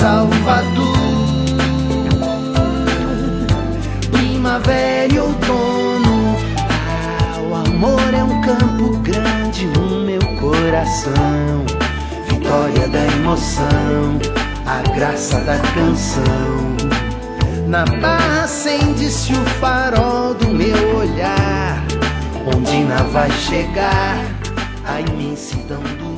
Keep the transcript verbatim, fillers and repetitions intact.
Salvador. Primavera e outono, ah, o amor é um campo grande no meu coração. Vitória da emoção, a graça da canção. Na barra acende-se o farol do meu olhar. Ondina vai chegar, a imensidão do